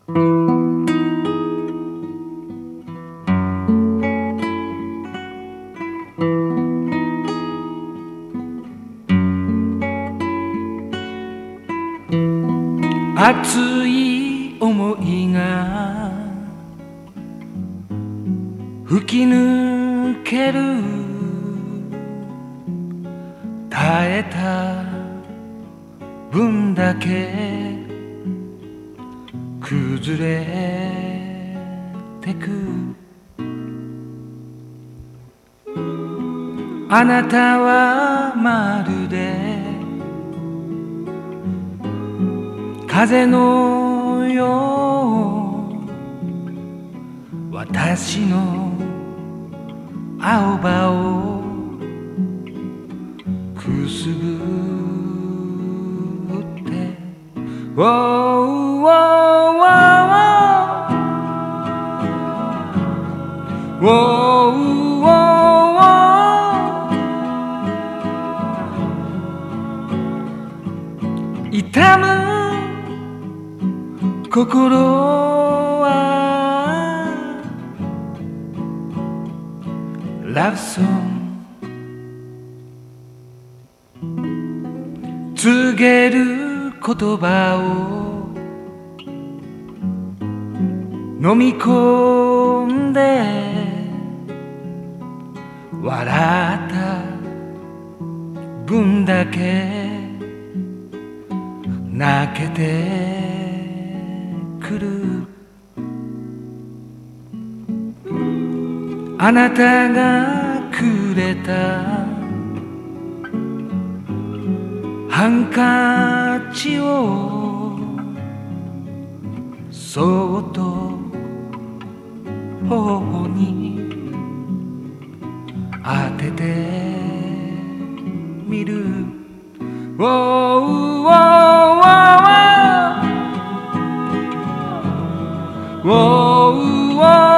熱い想いが吹き抜ける、耐えた分だけ崩れてく。あなたはまるで風のよう、私の青葉をくすぐって、ウォーウォーウォーウォーウォーウォー、痛む心はラブソング、告げる言葉を飲み込んで笑った分だけ泣けてくる。あなたがくれたハンカチをそっと頬に当ててみる。ウォーウォーウォーウォーウォーウォーウォ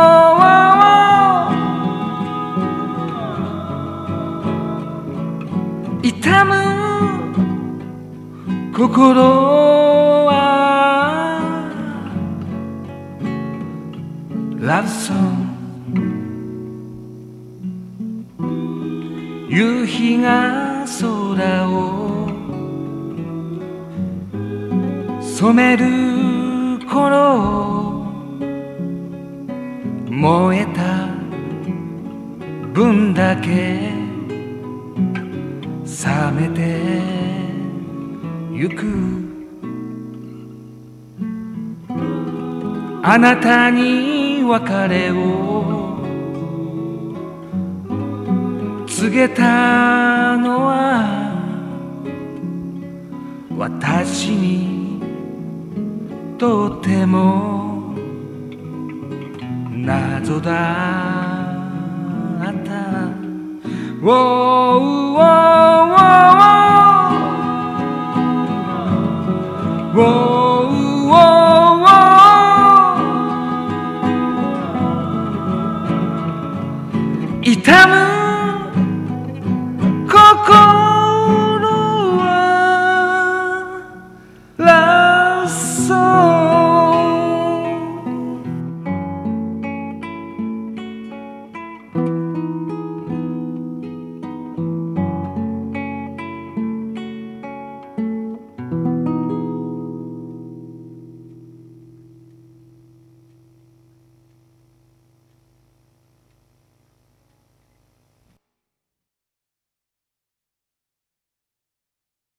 ー、痛む心はラブソング、夕日が空を染める頃、燃えた分だけ冷めてゆく。あなたに別れを告げたのは私にとても謎だった。ウォーウォーウォー